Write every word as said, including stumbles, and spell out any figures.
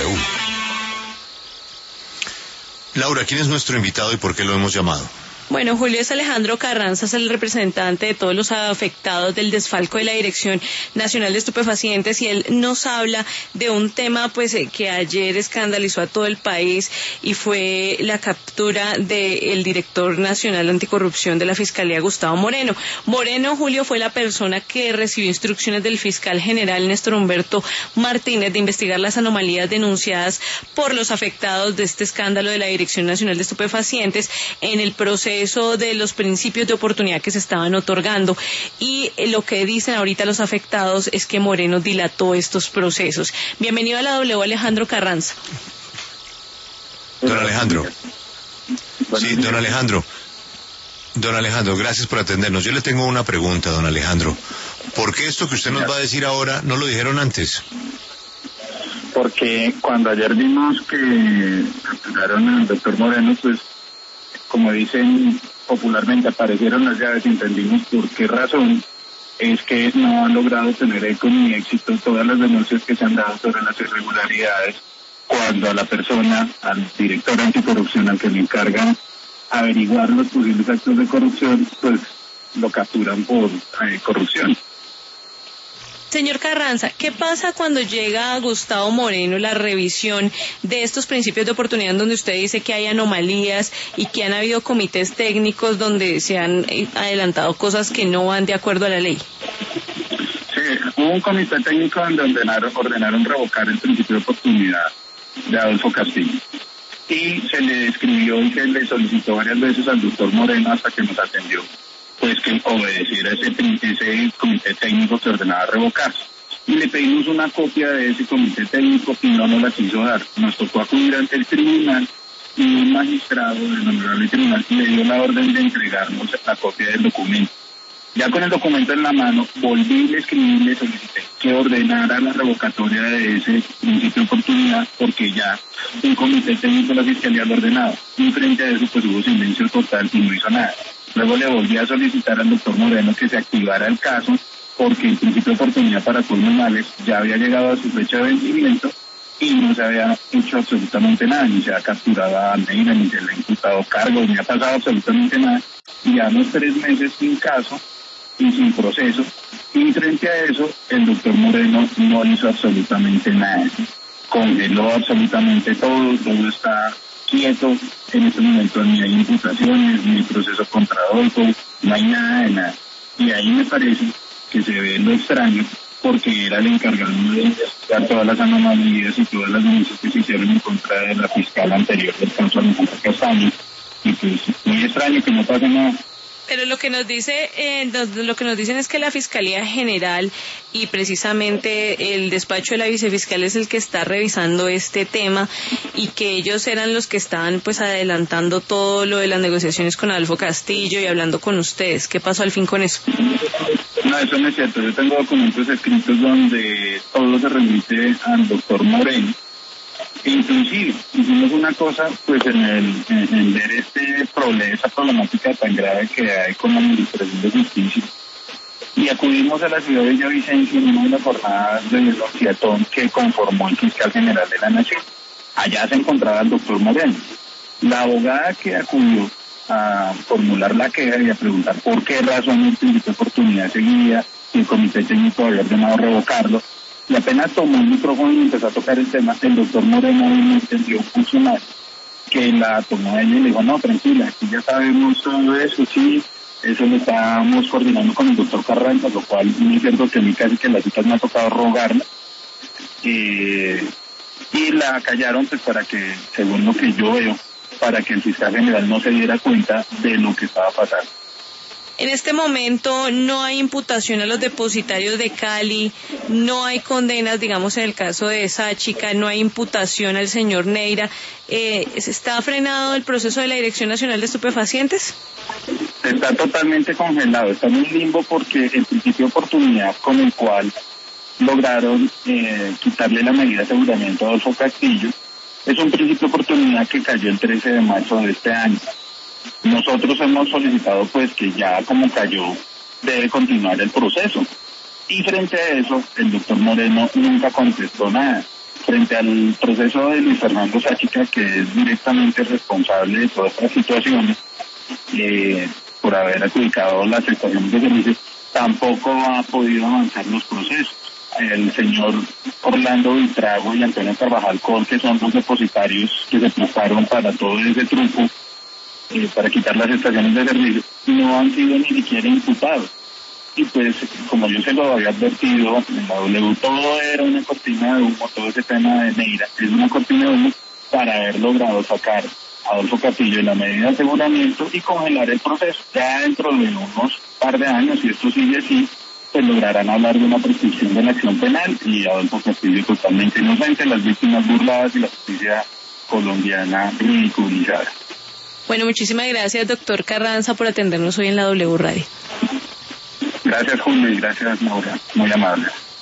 W. Laura, ¿quién es nuestro invitado y por qué lo hemos llamado? Bueno, Julio, es Alejandro Carranza, es el representante de todos los afectados del desfalco de la Dirección Nacional de Estupefacientes, y él nos habla de un tema pues que ayer escandalizó a todo el país, y fue la captura del director nacional anticorrupción de la Fiscalía, Gustavo Moreno. Moreno, Julio, fue la persona que recibió instrucciones del fiscal general Néstor Humberto Martínez de investigar las anomalías denunciadas por los afectados de este escándalo de la Dirección Nacional de Estupefacientes en el proceso de los principios de oportunidad que se estaban otorgando, y lo que dicen ahorita los afectados es que Moreno dilató estos procesos. Bienvenido a la W, Alejandro Carranza. Don Alejandro. Sí, don Alejandro. Don Alejandro, gracias por atendernos. Yo le tengo una pregunta, don Alejandro. ¿Por qué esto que usted nos va a decir ahora no lo dijeron antes? Porque cuando ayer vimos que capturaron al doctor Moreno, pues como dicen popularmente, aparecieron las llaves y entendimos por qué razón es que no han logrado tener eco ni éxito todas las denuncias que se han dado sobre las irregularidades, cuando a la persona, al director anticorrupción, al que le encargan averiguar los posibles actos de corrupción, pues lo capturan por eh, corrupción. Señor Carranza, ¿qué pasa cuando llega a Gustavo Moreno la revisión de estos principios de oportunidad, donde usted dice que hay anomalías y que han habido comités técnicos donde se han adelantado cosas que no van de acuerdo a la ley? Sí, hubo un comité técnico donde ordenaron, ordenaron revocar el principio de oportunidad de Adolfo Castillo, y se le escribió y se le solicitó varias veces al doctor Moreno, hasta que nos atendió, pues que obedeciera ese, ese comité técnico que ordenaba revocarse. Y le pedimos una copia de ese comité técnico y no nos la quiso dar. Nos tocó acudir ante el tribunal, y un magistrado del honorable tribunal le dio la orden de entregarnos la copia del documento. Ya con el documento en la mano, volví y le escribí y le solicité que ordenara la revocatoria de ese principio de oportunidad, porque ya un comité técnico de la Fiscalía lo ordenaba. Y frente a eso, pues hubo silencio total y no hizo nada. Luego le volví a solicitar al doctor Moreno que se activara el caso, porque el principio de oportunidad para criminales ya había llegado a su fecha de vencimiento y no se había hecho absolutamente nada, ni se ha capturado a Almeida, ni se le ha imputado cargos, ni ha pasado absolutamente nada. Y llevamos tres meses sin caso y sin proceso, y frente a eso el doctor Moreno no hizo absolutamente nada, congeló absolutamente todo, todo está quieto. En este momento ni hay imputaciones, ni hay proceso contra Adolfo, no hay nada de nada. Y ahí me parece que se ve lo extraño, porque era el encargado de investigar todas las anomalías y todas las denuncias que se hicieron en contra de la fiscal anterior del caso Alejandro Castaño, y pues muy extraño que no pase nada. Pero lo que nos dice, eh, lo que nos dicen es que la Fiscalía General y precisamente el despacho de la vicefiscal es el que está revisando este tema, y que ellos eran los que estaban pues adelantando todo lo de las negociaciones con Adolfo Castillo y hablando con ustedes. ¿Qué pasó al fin con eso? No, eso no es cierto. Yo tengo documentos escritos donde todo se remite al doctor Moreno. Inclusive hicimos una cosa, pues en el en, en ver este problema, esa problemática tan grave que hay con la Administración de Justicia, y acudimos a la ciudad de Villavicencio en una de las jornadas de denunciatón que conformó el fiscal general de la Nación. Allá se encontraba el doctor Moreno. La abogada que acudió a formular la queja y a preguntar por qué razón el principio de oportunidad seguía y el comité técnico había ordenado revocarlo, y apenas tomó el micrófono y empezó a tocar el tema, el doctor Moreno no entendió un funcionario que la tomó a ella y le dijo: no, tranquila, aquí ya sabemos todo eso, sí, eso lo estábamos coordinando con el doctor Carranza, lo cual no es cierto, que a mí casi que las citas me ha tocado rogarla, eh, y la callaron pues para que, según lo que yo veo, para que el fiscal general no se diera cuenta de lo que estaba pasando. En este momento no hay imputación a los depositarios de Cali, no hay condenas, digamos en el caso de esa chica, no hay imputación al señor Neira. Eh, ¿Está frenado el proceso de la Dirección Nacional de Estupefacientes? Está totalmente congelado, está en un limbo, porque el principio de oportunidad con el cual lograron eh, quitarle la medida de aseguramiento a Adolfo Castillo es un principio de oportunidad que cayó el trece de marzo de este año. Nosotros hemos solicitado pues que ya como cayó debe continuar el proceso, y frente a eso el doctor Moreno nunca contestó nada. frente al proceso de Luis Fernando Sáchica, que es directamente responsable de toda esta situación, eh, por haber adjudicado las estaciones de servicio, tampoco ha podido avanzar los procesos. El señor Orlando Vitrago y Antonio Carvajal Col, que son los depositarios que se prestaron para todo ese truco, eh, para quitar las estaciones de servicio, no han sido ni siquiera imputados. Y pues, como yo se lo había advertido, en la W todo era una cortina de humo, todo ese tema de Neira es una cortina de humo para haber logrado sacar a Adolfo Castillo en la medida de aseguramiento y congelar el proceso. Ya dentro de unos par de años, si esto sigue así, pues lograrán hablar de una prescripción de la acción penal y Adolfo Castillo totalmente inocente, las víctimas burladas y la justicia colombiana ridiculizada. Bueno, muchísimas gracias, doctor Carranza, por atendernos hoy en la W Radio. Gracias, Julio, y gracias, Maura. Muy amable.